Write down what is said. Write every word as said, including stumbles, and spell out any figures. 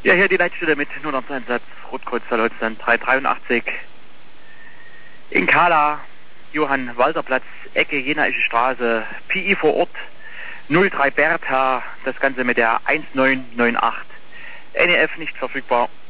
Ja, hier die Leitstelle mit null neun Einsatz Rotkreuz-Deutschland drei dreiundachtzig. In Kala, Johann-Walter-Platz, Ecke Jenaische Straße, P I vor Ort, null drei Bertha, das Ganze mit der eins neun neun acht. N E F nicht verfügbar.